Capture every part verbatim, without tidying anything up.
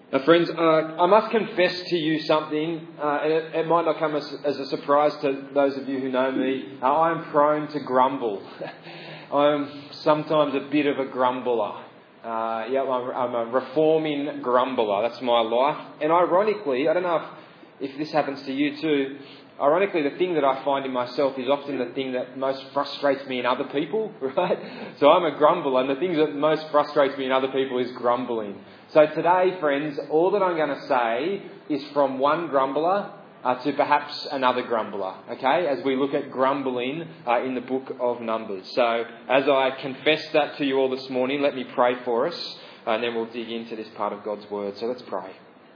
Now, friends, uh, I must confess to you something, uh, and it, it might not come as, as a surprise to those of you who know me. Uh, I am prone to grumble. I'm sometimes a bit of a grumbler. Uh, yeah, I'm, I'm a reforming grumbler. That's my life. And ironically, I don't know if, if this happens to you too, ironically, the thing that I find in myself is often the thing that most frustrates me in other people, right? So I'm a grumbler, and the thing that most frustrates me in other people is grumbling. So today, friends, all that I'm going to say is from one grumbler uh, to perhaps another grumbler, okay, as we look at grumbling uh, in the book of Numbers. So as I confess that to you all this morning, let me pray for us, and then we'll dig into this part of God's Word. So let's pray.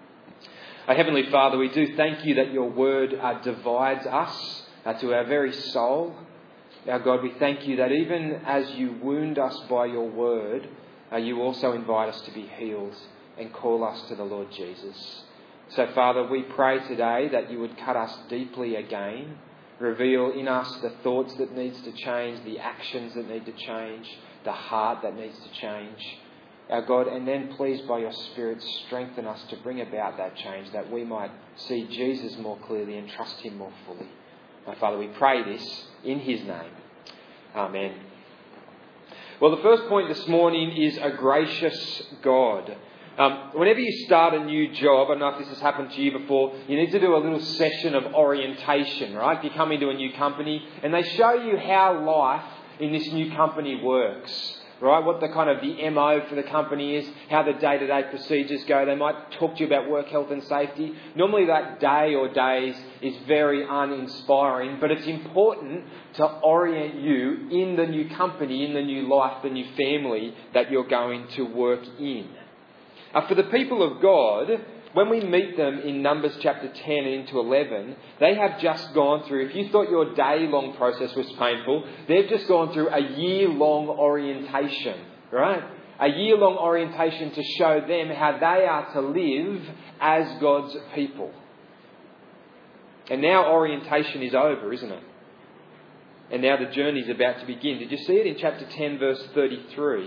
Our Heavenly Father, we do thank you that your Word uh, divides us uh, to our very soul. Our God, we thank you that even as you wound us by your Word, Uh, you also invite us to be healed and call us to the Lord Jesus. So, Father, we pray today that you would cut us deeply again, reveal in us the thoughts that needs to change, the actions that need to change, the heart that needs to change. Our God, and then please by your Spirit strengthen us to bring about that change, that we might see Jesus more clearly and trust him more fully. Now, Father, we pray this in his name. Amen. Well, the first point this morning is a gracious God. Um, whenever you start a new job, I don't know if this has happened to you before, you need to do a little session of orientation, right? You come into a new company and they show you how life in this new company works, right? What the kind of the M O for the company is, how the day-to-day procedures go. They might talk to you about work health and safety. Normally that day or days is very uninspiring, but it's important to orient you in the new company, in the new life, the new family that you're going to work in. Uh, for the people of God, when we meet them in Numbers chapter ten and into eleven, they have just gone through, if you thought your day-long process was painful, they've just gone through a year-long orientation, right? A year-long orientation to show them how they are to live as God's people. And now orientation is over, isn't it? And now the journey is about to begin. Did you see it in chapter ten, verse thirty-three?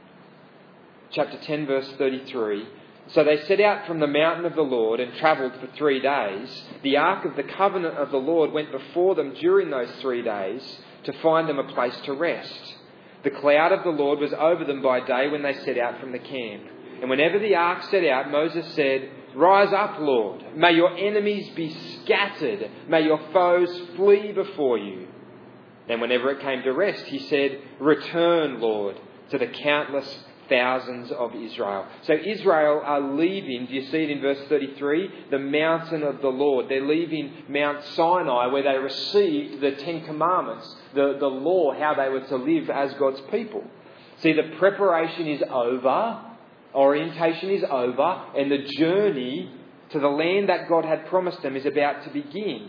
Chapter ten, verse thirty-three. So they set out from the mountain of the Lord and travelled for three days. The ark of the covenant of the Lord went before them during those three days to find them a place to rest. The cloud of the Lord was over them by day when they set out from the camp. And whenever the ark set out, Moses said, "Rise up, Lord. May your enemies be scattered. May your foes flee before you." And whenever it came to rest, he said, "Return, Lord, to the countless thousands of Israel." So Israel are leaving, do you see it in verse thirty-three? The mountain of the Lord. They're leaving Mount Sinai where they received the Ten Commandments, the, the law, how they were to live as God's people. See, the preparation is over, orientation is over, and the journey to the land that God had promised them is about to begin.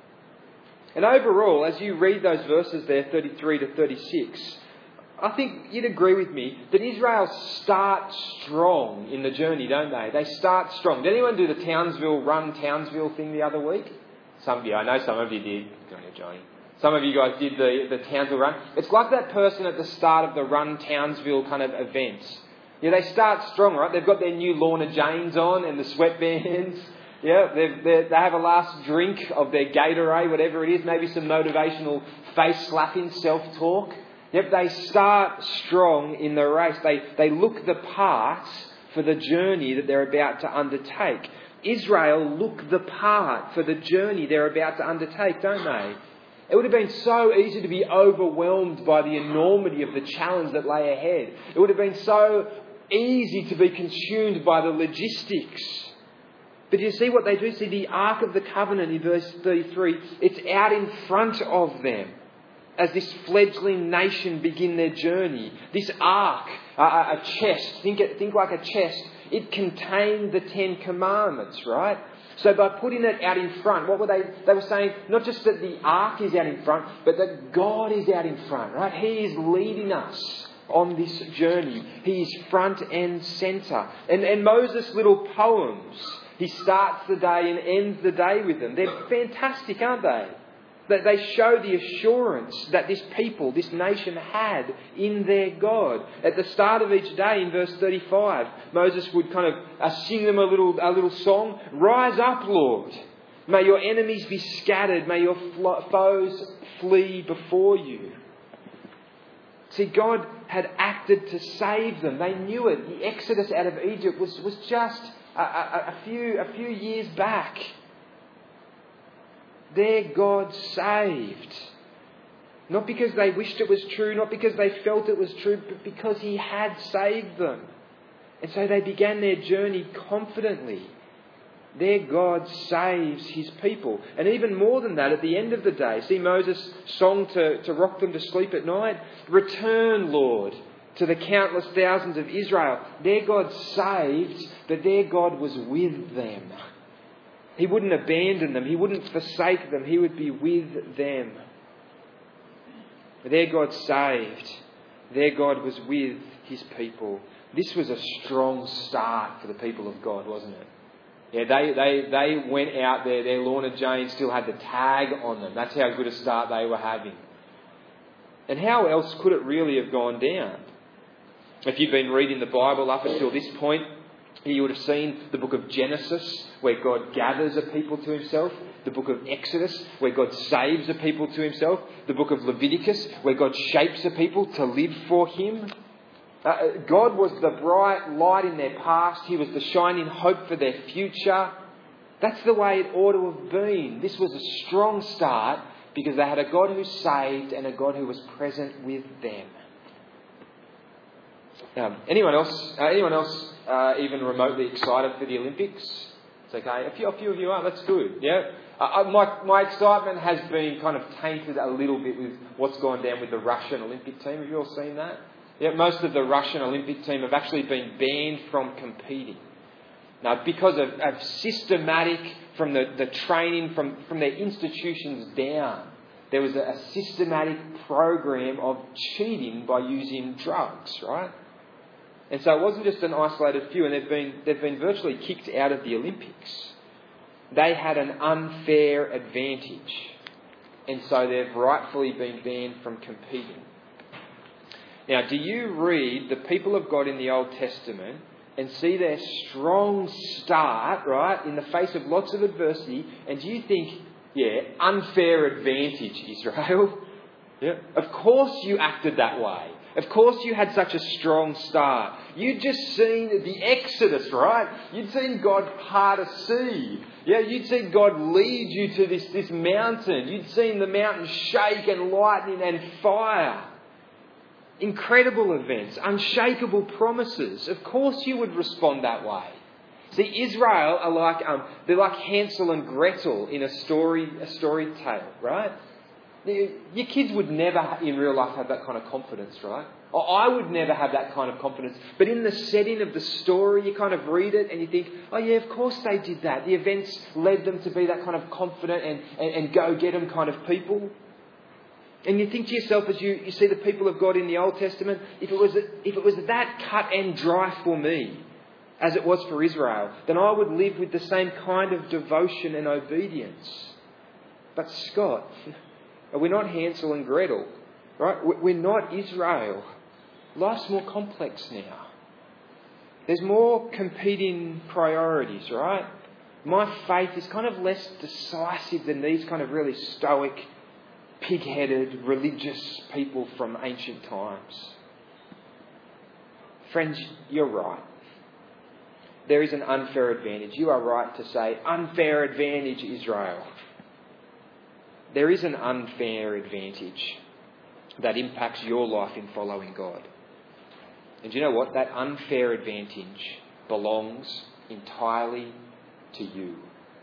And overall, as you read those verses there, thirty-three to thirty-six, I think you'd agree with me that Israel start strong in the journey, don't they? They start strong. Did anyone do the Townsville Run Townsville thing the other week? Some of you, I know some of you did. Go ahead, Johnny. Some of you guys did the, the Townsville Run. It's like that person at the start of the Run Townsville kind of events. Yeah, they start strong, right? They've got their new Lorna Janes on and the sweatbands. Yeah, they they have a last drink of their Gatorade, whatever it is. Maybe some motivational face slapping, self-talk. Yep, they start strong in the race. They they look the part for the journey that they're about to undertake. Israel look the part for the journey they're about to undertake, don't they? It would have been so easy to be overwhelmed by the enormity of the challenge that lay ahead. It would have been so easy to be consumed by the logistics. But you see what they do? See, the Ark of the Covenant in verse thirty-three, it's out in front of them as this fledgling nation begin their journey. This ark, a, a chest, think it, think like a chest, it contained the Ten Commandments, right? So by putting it out in front, what were they? They were saying not just that the ark is out in front, but that God is out in front, right? He is leading us on this journey. He is front and centre. And, and Moses' little poems, he starts the day and ends the day with them. They're fantastic, aren't they? That they show the assurance that this people, this nation had in their God. At the start of each day, in verse thirty-five, Moses would kind of uh, sing them a little, a little song. Rise up, Lord. May your enemies be scattered. May your flo- foes flee before you. See, God had acted to save them. They knew it. The exodus out of Egypt was, was just a, a, a few a few years back. Their God saved. Not because they wished it was true, not because they felt it was true, but because He had saved them. And so they began their journey confidently. Their God saves His people. And even more than that, at the end of the day, see Moses' song to, to rock them to sleep at night? Return, Lord, to the countless thousands of Israel. Their God saved, but their God was with them. He wouldn't abandon them. He wouldn't forsake them. He would be with them. Their God saved. Their God was with His people. This was a strong start for the people of God, wasn't it? Yeah, they, they, they went out there. Their Lorna Jane still had the tag on them. That's how good a start they were having. And how else could it really have gone down? If you've been reading the Bible up until this point, you would have seen the book of Genesis, where God gathers a people to Himself. The book of Exodus, where God saves a people to Himself. The book of Leviticus, where God shapes a people to live for Him. Uh, God was the bright light in their past. He was the shining hope for their future. That's the way it ought to have been. This was a strong start because they had a God who saved and a God who was present with them. Um, anyone else? Uh, anyone else uh, even remotely excited for the Olympics? It's okay. A few, a few of you are. That's good. Yeah. Uh, my my excitement has been kind of tainted a little bit with what's gone down with the Russian Olympic team. Have you all seen that? Yeah. Most of the Russian Olympic team have actually been banned from competing. Now, because of, of systematic from the, the training from, from their institutions down, there was a, a systematic program of cheating by using drugs, right? And so it wasn't just an isolated few, and they've been they've been virtually kicked out of the Olympics. They had an unfair advantage, and so they've rightfully been banned from competing. Now, do you read the people of God in the Old Testament and see their strong start, right, in the face of lots of adversity, and do you think, yeah, unfair advantage, Israel? Yeah. Of course you acted that way. Of course you had such a strong start. You'd just seen the Exodus, right? You'd seen God part a sea. Yeah, you'd seen God lead you to this, this mountain. You'd seen the mountain shake and lightning and fire. Incredible events, unshakable promises. Of course you would respond that way. See, Israel are like um, they're like Hansel and Gretel in a story a story tale, right? Your kids would never in real life have that kind of confidence, right? Or I would never have that kind of confidence. But in the setting of the story, you kind of read it and you think, oh yeah, of course they did that. The events led them to be that kind of confident and, and, and go-get-em kind of people. And you think to yourself as you, you see the people of God in the Old Testament, if it was if it was that cut and dry for me, as it was for Israel, then I would live with the same kind of devotion and obedience. But Scott, we're not Hansel and Gretel, right? We're not Israel. Life's more complex now. There's more competing priorities, right? My faith is kind of less decisive than these kind of really stoic, pig-headed, religious people from ancient times. Friends, you're right. There is an unfair advantage. You are right to say, unfair advantage, Israel. There is an unfair advantage that impacts your life in following God. And do you know what? That unfair advantage belongs entirely to you.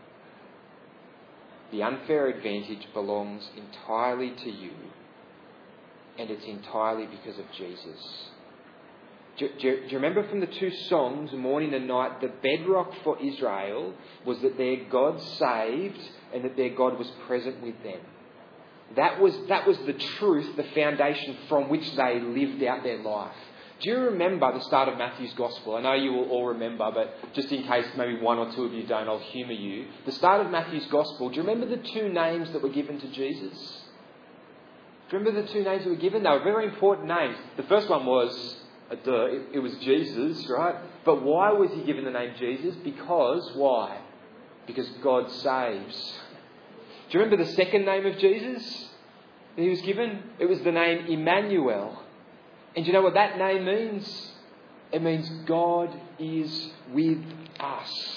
The unfair advantage belongs entirely to you, and it's entirely because of Jesus. Do, do, do you remember from the two songs, Morning and Night, the bedrock for Israel was that their God saved and that their God was present with them. That was, that was the truth, the foundation from which they lived out their life. Do you remember the start of Matthew's Gospel? I know you will all remember, but just in case maybe one or two of you don't, I'll humour you. The start of Matthew's Gospel, do you remember the two names that were given to Jesus? Do you remember the two names that were given? They were very important names. The first one was, a duh, it, it was Jesus, right? But why was he given the name Jesus? Because, why? Because God saves. Do you remember the second name of Jesus that he was given? It was the name Emmanuel. And do you know what that name means? It means God is with us.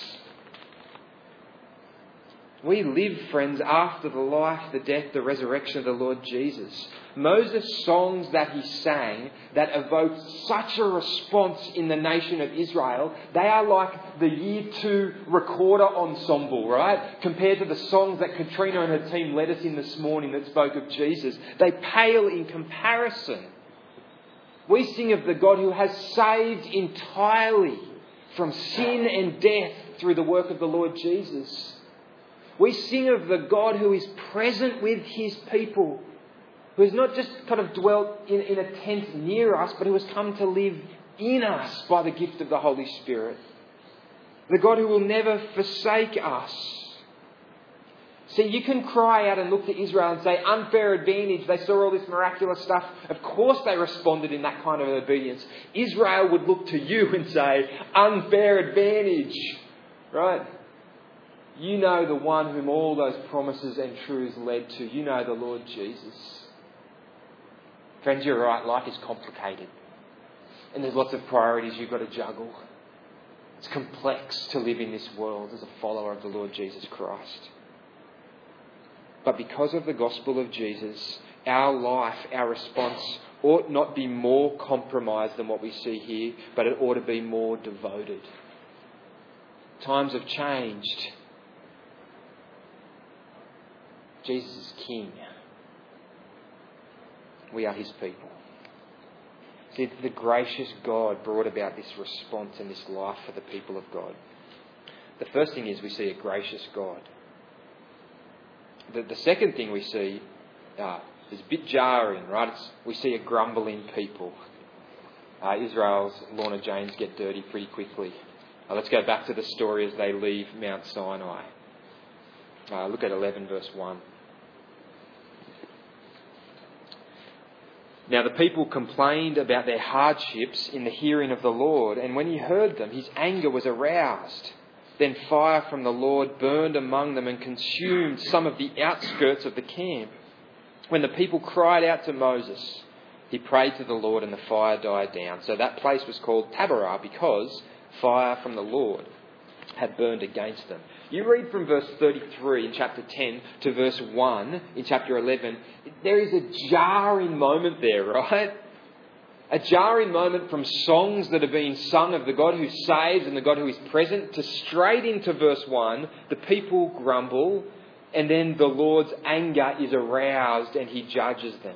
We live, friends, after the life, the death, the resurrection of the Lord Jesus. Moses' songs that he sang that evoked such a response in the nation of Israel, they are like the year two recorder ensemble, right? Compared to the songs that Katrina and her team led us in this morning that spoke of Jesus. They pale in comparison. We sing of the God who has saved entirely from sin and death through the work of the Lord Jesus. We sing of the God who is present with his people, who has not just kind of dwelt in, in a tent near us, but who has come to live in us by the gift of the Holy Spirit. The God who will never forsake us. See, you can cry out and look to Israel and say, unfair advantage. They saw all this miraculous stuff. Of course they responded in that kind of obedience. Israel would look to you and say, unfair advantage. Right? You know the one whom all those promises and truths led to. You know the Lord Jesus. Friends, you're right. Life is complicated. And there's lots of priorities you've got to juggle. It's complex to live in this world as a follower of the Lord Jesus Christ. But because of the gospel of Jesus, our life, our response ought not be more compromised than what we see here, but it ought to be more devoted. Times have changed. Jesus is King. We are his people. See, the gracious God brought about this response and this life for the people of God. The first thing is we see a gracious God. The, the second thing we see uh, is a bit jarring, right? It's, we see a grumbling people. Uh, Israel's Lorna Janes get dirty pretty quickly. Uh, let's go back to the story as they leave Mount Sinai. Uh, look at eleven verse one. Now the people complained about their hardships in the hearing of the Lord, and when he heard them, his anger was aroused. Then fire from the Lord burned among them and consumed some of the outskirts of the camp. When the people cried out to Moses, he prayed to the Lord and the fire died down. So that place was called Taberah because fire from the Lord had burned against them. You read from verse thirty-three in chapter ten to verse one in chapter eleven. There is a jarring moment there, right? A jarring moment from songs that are being sung of the God who saves and the God who is present to straight into verse one, the people grumble and then the Lord's anger is aroused and he judges them.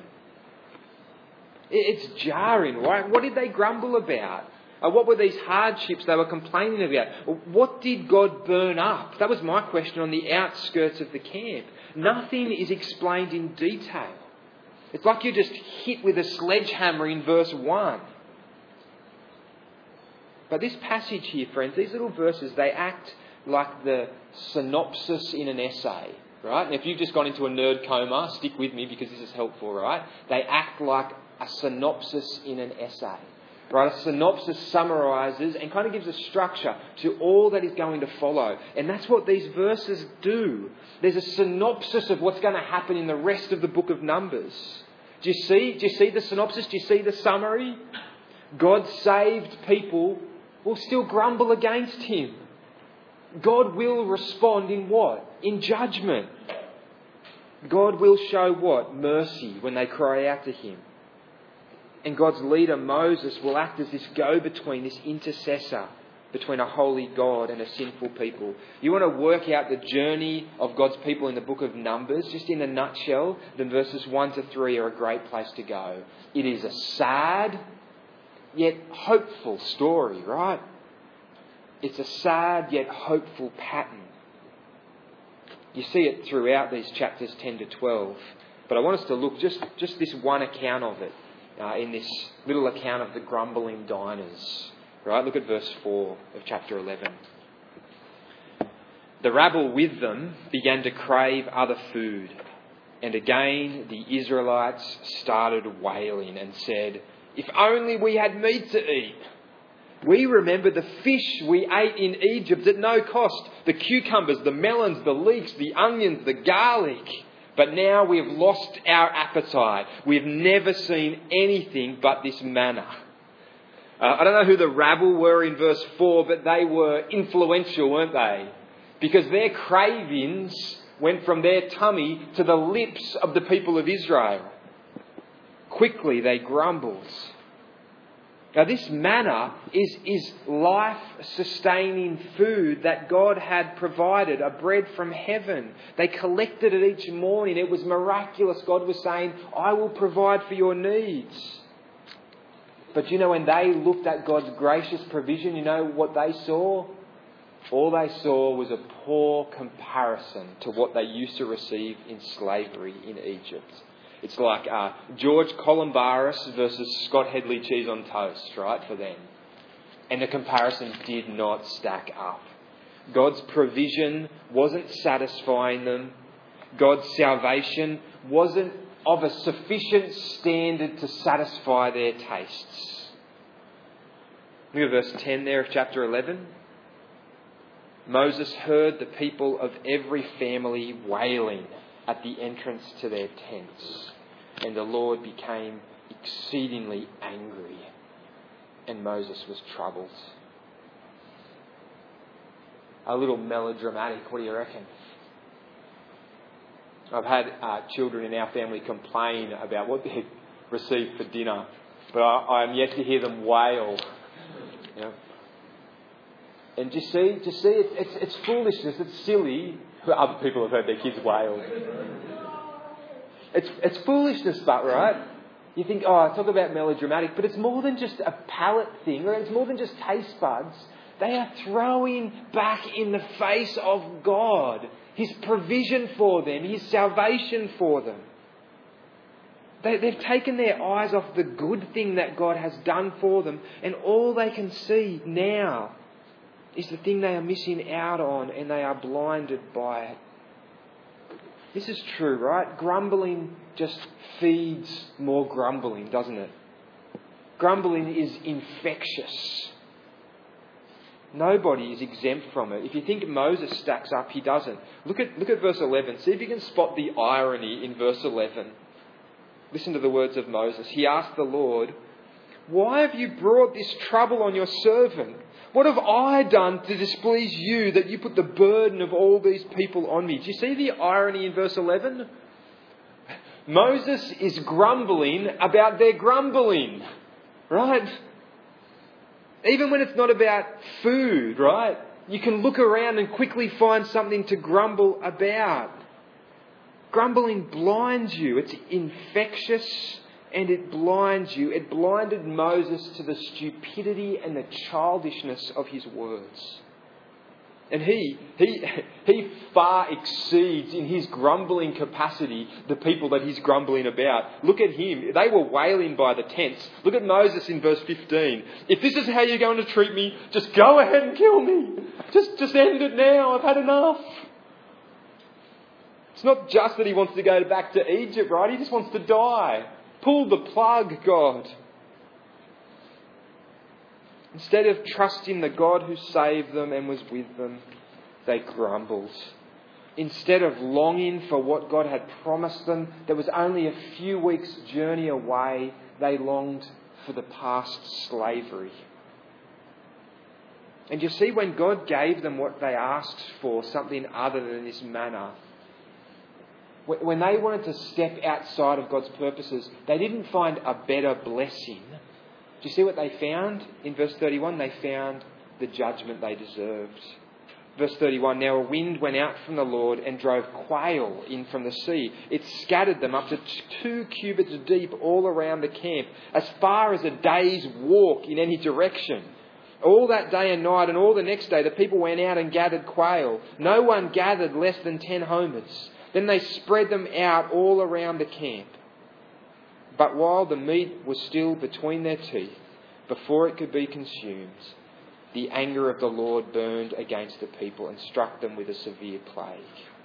It's jarring, right? What did they grumble about? Uh, what were these hardships they were complaining about? What did God burn up? That was my question on the outskirts of the camp. Nothing is explained in detail. It's like you're just hit with a sledgehammer in verse one. But this passage here, friends, these little verses, they act like the synopsis in an essay, right? And if you've just gone into a nerd coma, stick with me because this is helpful, right? They act like a synopsis in an essay. Right, a synopsis summarises and kind of gives a structure to all that is going to follow. And that's what these verses do. There's a synopsis of what's going to happen in the rest of the book of Numbers. Do you see? Do you see the synopsis? Do you see the summary? God saved people will still grumble against him. God will respond in what? In judgment. God will show what? Mercy when they cry out to him. And God's leader, Moses, will act as this go-between, this intercessor between a holy God and a sinful people. You want to work out the journey of God's people in the book of Numbers, just in a nutshell, then verses one to three are a great place to go. It is a sad, yet hopeful story, right? It's a sad, yet hopeful pattern. You see it throughout these chapters ten to twelve. But I want us to look just, just this one account of it. uh, in this little account of the grumbling diners. Right? Look at verse four of chapter eleven. The rabble with them began to crave other food. And again the Israelites started wailing and said, "If only we had meat to eat. We remember the fish we ate in Egypt at no cost, the cucumbers, the melons, the leeks, the onions, the garlic. But now we have lost our appetite. We've never seen anything but this manna." Uh, I don't know who the rabble were in verse four, but they were influential, weren't they? Because their cravings went from their tummy to the lips of the people of Israel. Quickly they grumbled. Now this manna is, is life-sustaining food that God had provided, a bread from heaven. They collected it each morning. It was miraculous. God was saying, "I will provide for your needs." But you know, when they looked at God's gracious provision, you know what they saw? All they saw was a poor comparison to what they used to receive in slavery in Egypt. It's like uh, George Columbaris versus Scott Headley cheese on toast, right, for them. And the comparison did not stack up. God's provision wasn't satisfying them. God's salvation wasn't of a sufficient standard to satisfy their tastes. Look at verse ten there of chapter eleven. Moses heard the people of every family wailing at the entrance to their tents, and the Lord became exceedingly angry, and Moses was troubled. A little melodramatic, what do you reckon? I've had uh, children in our family complain about what they received for dinner, but I, I'm yet to hear them wail. You know? And do you see, do you see it, it's, it's foolishness, it's silly. Other people have heard their kids wail. It's, it's foolishness, but right? You think, oh, talk about melodramatic, but it's more than just a palate thing, or it's more than just taste buds. They are throwing back in the face of God His provision for them, His salvation for them. They, they've taken their eyes off the good thing that God has done for them, and all they can see now is the thing they are missing out on, and they are blinded by it. This is true, right? Grumbling just feeds more grumbling, doesn't it? Grumbling is infectious. Nobody is exempt from it. If you think Moses stacks up, he doesn't. Look at, look at verse eleven. See if you can spot the irony in verse eleven. Listen to the words of Moses. He asked the Lord, "Why have you brought this trouble on your servant? What have I done to displease you that you put the burden of all these people on me?" Do you see the irony in verse eleven? Moses is grumbling about their grumbling, right? Even when it's not about food, right? You can look around and quickly find something to grumble about. Grumbling blinds you. It's infectious and it blinds you. It blinded Moses to the stupidity and the childishness of his words. And he, he, he far exceeds in his grumbling capacity the people that he's grumbling about. Look at him. They were wailing by the tents. Look at Moses in verse fifteen. "If this is how you're going to treat me, just go ahead and kill me. Just, just end it now. I've had enough." It's not just that he wants to go back to Egypt, right? He just wants to die. Pull the plug, God. Instead of trusting the God who saved them and was with them, they grumbled. Instead of longing for what God had promised them, that was only a few weeks' journey away, they longed for the past slavery. And you see, when God gave them what they asked for, something other than this manna, when they wanted to step outside of God's purposes, they didn't find a better blessing. Do you see what they found? In verse thirty-one, they found the judgment they deserved. Verse thirty-one, "Now a wind went out from the Lord and drove quail in from the sea. It scattered them up to two cubits deep all around the camp, as far as a day's walk in any direction. All that day and night and all the next day, the people went out and gathered quail. No one gathered less than ten homers. Then they spread them out all around the camp. But while the meat was still between their teeth, before it could be consumed, the anger of the Lord burned against the people and struck them with a severe plague.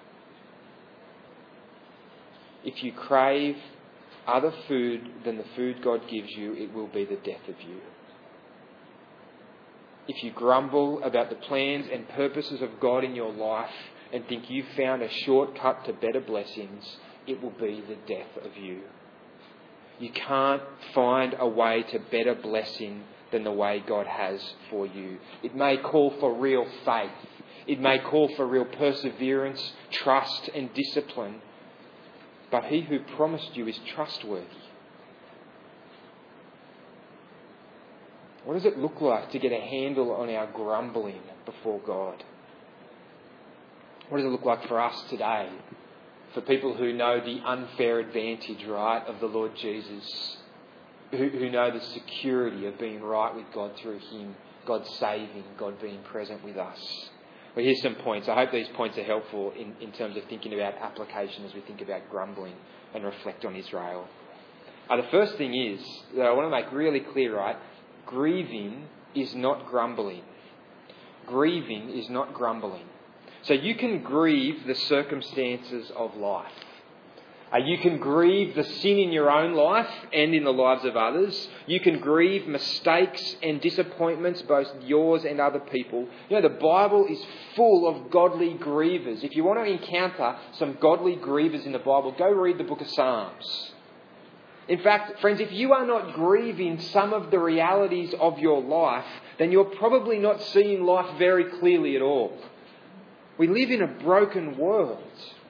If you crave other food than the food God gives you, it will be the death of you. If you grumble about the plans and purposes of God in your life and think you've found a shortcut to better blessings, it will be the death of you. You can't find a way to better blessing than the way God has for you. It may call for real faith. It may call for real perseverance, trust and discipline. But he who promised you is trustworthy. What does it look like to get a handle on our grumbling before God? What does it look like for us today? For people who know the unfair advantage, right, of the Lord Jesus. Who, who know the security of being right with God through him. God saving, God being present with us. Well, here's some points. I hope these points are helpful in, in terms of thinking about application as we think about grumbling and reflect on Israel. Uh, the first thing is, that I want to make really clear, right, grieving is not grumbling. Grieving is not grumbling. So you can grieve the circumstances of life. Uh, you can grieve the sin in your own life and in the lives of others. You can grieve mistakes and disappointments, both yours and other people. You know, the Bible is full of godly grievers. If you want to encounter some godly grievers in the Bible, go read the book of Psalms. In fact, friends, if you are not grieving some of the realities of your life, then you're probably not seeing life very clearly at all. We live in a broken world.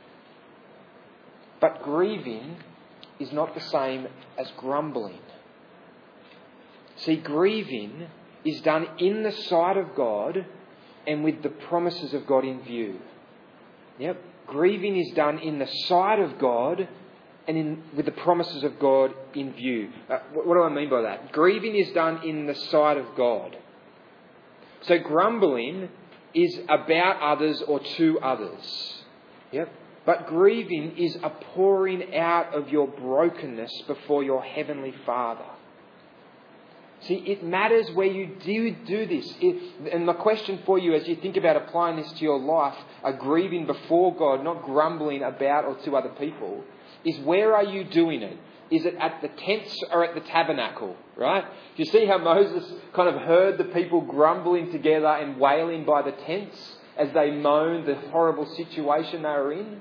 But grieving is not the same as grumbling. See, grieving is done in the sight of God and with the promises of God in view. Yep. Grieving is done in the sight of God and in, with the promises of God in view. Uh, what, what do I mean by that? Grieving is done in the sight of God. So grumbling is about others or to others. Yep. But grieving is a pouring out of your brokenness before your Heavenly Father. See, it matters where you do do this. It, and my question for you as you think about applying this to your life, a grieving before God, not grumbling about or to other people, is where are you doing it? Is it at the tents or at the tabernacle, right? Do you see how Moses kind of heard the people grumbling together and wailing by the tents as they moaned the horrible situation they were in?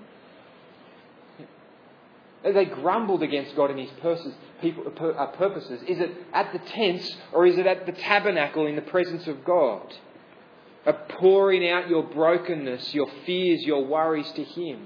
They grumbled against God and his purposes. Is it at the tents or is it at the tabernacle in the presence of God? A pouring out your brokenness, your fears, your worries to him.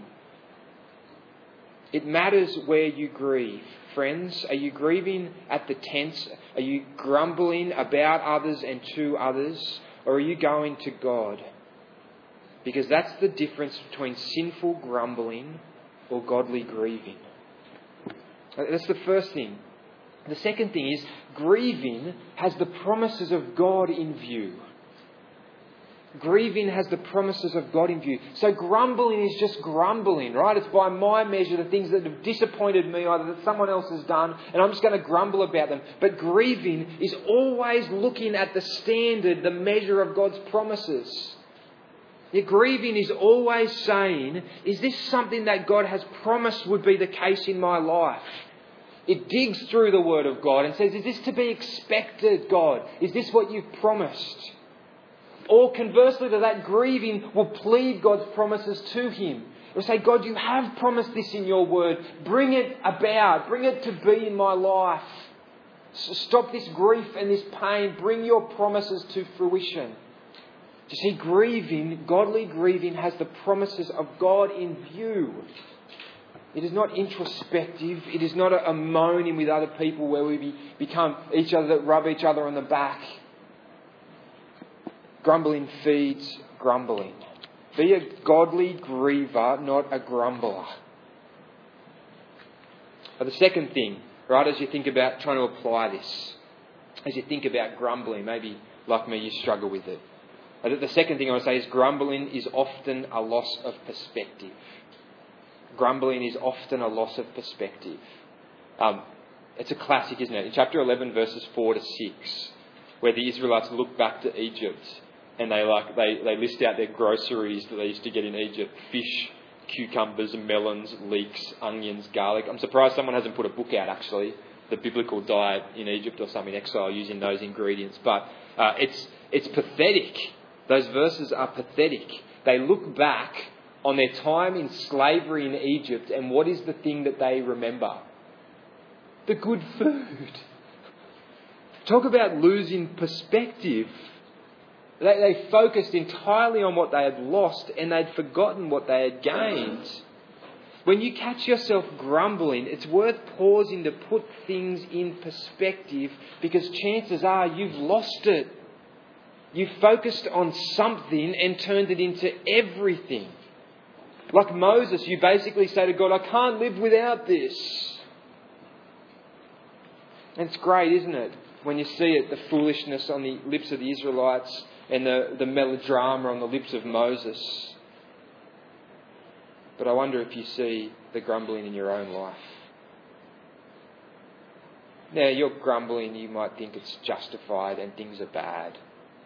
It matters where you grieve. Friends, are you grieving at the tents? Are you grumbling about others and to others? Or are you going to God? Because that's the difference between sinful grumbling or godly grieving. That's the first thing. The second thing is grieving has the promises of God in view. Grieving has the promises of God in view. So grumbling is just grumbling, right? It's by my measure, the things that have disappointed me, either that someone else has done, and I'm just going to grumble about them. But grieving is always looking at the standard, the measure of God's promises. Your grieving is always saying, is this something that God has promised would be the case in my life? It digs through the Word of God and says, is this to be expected, God? Is this what you've promised? Or conversely to that, grieving will plead God's promises to him. It will say, God, you have promised this in your Word. Bring it about. Bring it to be in my life. Stop this grief and this pain. Bring your promises to fruition. You see, grieving, godly grieving, has the promises of God in view. It is not introspective. It is not a, a moaning with other people where we be, become each other that rub each other on the back. Grumbling feeds grumbling. Be a godly griever, not a grumbler. But the second thing, right, as you think about trying to apply this, as you think about grumbling, maybe like me, you struggle with it. The second thing I would say is grumbling is often a loss of perspective. Grumbling is often a loss of perspective. Um, It's a classic, isn't it? In chapter eleven, verses four to six, where the Israelites look back to Egypt and they like they, they list out their groceries that they used to get in Egypt: fish, cucumbers, melons, leeks, onions, garlic. I'm surprised someone hasn't put a book out, actually, the biblical diet in Egypt or something, exile using those ingredients. But uh, it's it's pathetic. Those verses are pathetic. They look back on their time in slavery in Egypt, and what is the thing that they remember? The good food. Talk about losing perspective. They, they focused entirely on what they had lost, and they'd forgotten what they had gained. When you catch yourself grumbling, it's worth pausing to put things in perspective, because chances are you've lost it. You focused on something and turned it into everything. Like Moses, you basically say to God, I can't live without this. And it's great, isn't it? When you see it, the foolishness on the lips of the Israelites and the, the melodrama on the lips of Moses. But I wonder if you see the grumbling in your own life. Now, you're grumbling, you might think it's justified and things are bad.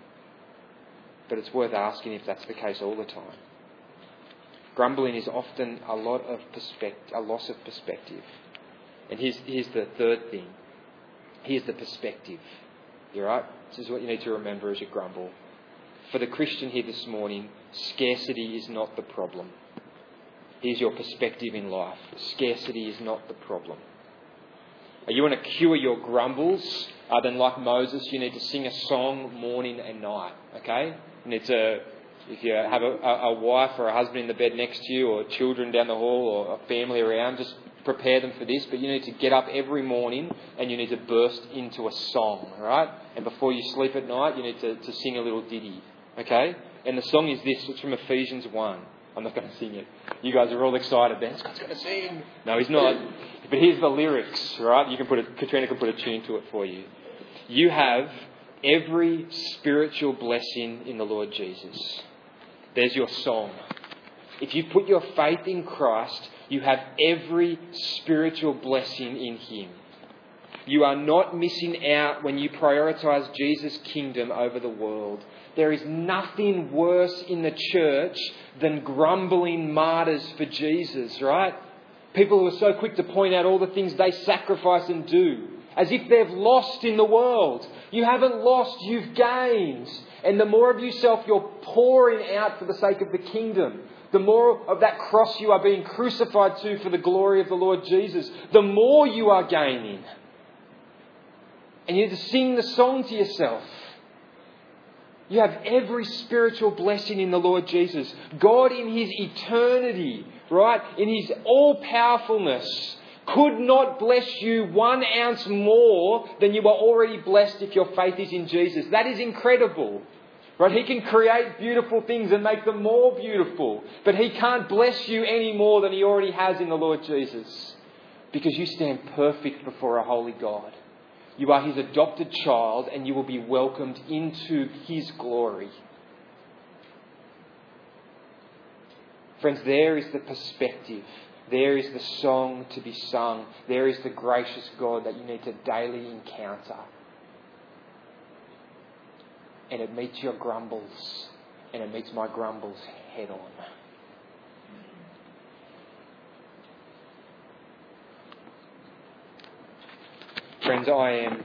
But it's worth asking if that's the case all the time. Grumbling is often a lot of perspective, a loss of perspective. And here's, here's the third thing. Here's the perspective. You right? This is what you need to remember as you grumble. For the Christian here this morning, scarcity is not the problem. Here's your perspective in life. Scarcity is not the problem. You want to cure your grumbles? Uh, then, like Moses, you need to sing a song morning and night. Okay? You need to, if you have a, a, a wife or a husband in the bed next to you, or children down the hall, or a family around, just prepare them for this. But you need to get up every morning and you need to burst into a song. All right? And before you sleep at night, you need to, to sing a little ditty. Okay? And the song is this. It's from Ephesians one. I'm not going to sing it. You guys are all excited then. Scott's going to sing. No, he's not. But here's the lyrics, right? You can put a, Katrina can put a tune to it for you. You have every spiritual blessing in the Lord Jesus. There's your song. If you put your faith in Christ, you have every spiritual blessing in Him. You are not missing out when you prioritise Jesus' kingdom over the world. There is nothing worse in the church than grumbling martyrs for Jesus, right? People who are so quick to point out all the things they sacrifice and do, as if they've lost in the world. You haven't lost, you've gained. And the more of yourself you're pouring out for the sake of the kingdom, the more of that cross you are being crucified to for the glory of the Lord Jesus, the more you are gaining. And you need to sing the song to yourself. You have every spiritual blessing in the Lord Jesus. God in His eternity, right, in His all-powerfulness, could not bless you one ounce more than you are already blessed if your faith is in Jesus. That is incredible. Right? He can create beautiful things and make them more beautiful. But He can't bless you any more than He already has in the Lord Jesus. Because you stand perfect before a holy God. You are His adopted child and you will be welcomed into His glory. Friends, there is the perspective. There is the song to be sung. There is the gracious God that you need to daily encounter. And it meets your grumbles. And it meets my grumbles head on. Friends, I am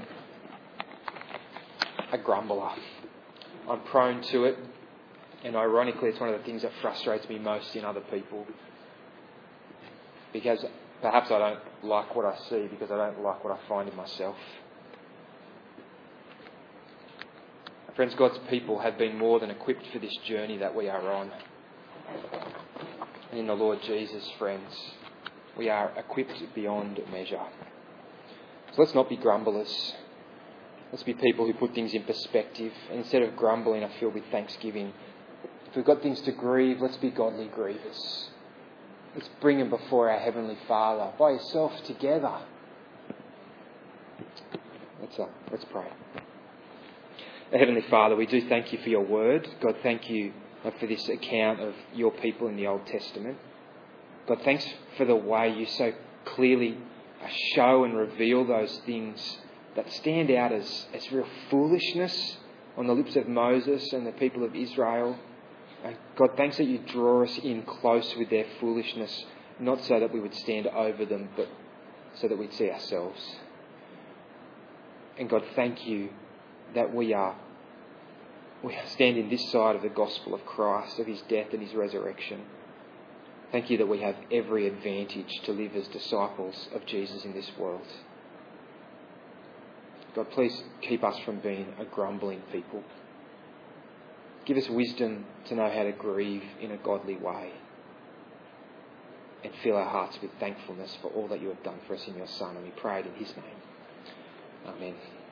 a grumbler. I'm prone to it. And ironically, it's one of the things that frustrates me most in other people. Because perhaps I don't like what I see because I don't like what I find in myself. Friends, God's people have been more than equipped for this journey that we are on. And in the Lord Jesus, friends, we are equipped beyond measure. So let's not be grumblers. Let's be people who put things in perspective. And instead of grumbling, I feel with thanksgiving. If we've got things to grieve, let's be godly grievers. Let's bring them before our Heavenly Father, by yourself, together. Let's, uh, let's pray. Our Heavenly Father, we do thank You for Your word. God, thank You for this account of Your people in the Old Testament. God, thanks for the way You so clearly show and reveal those things that stand out as, as real foolishness on the lips of Moses and the people of Israel. And God, thanks that you draw us in close with their foolishness, not so that we would stand over them, but so that we'd see ourselves. And God, thank you that we are we are standing this side of the gospel of Christ, of his death and his resurrection. Thank you that we have every advantage to live as disciples of Jesus in this world. God, please keep us from being a grumbling people. Give us wisdom to know how to grieve in a godly way. And fill our hearts with thankfulness for all that you have done for us in your Son. And we pray it in his name. Amen.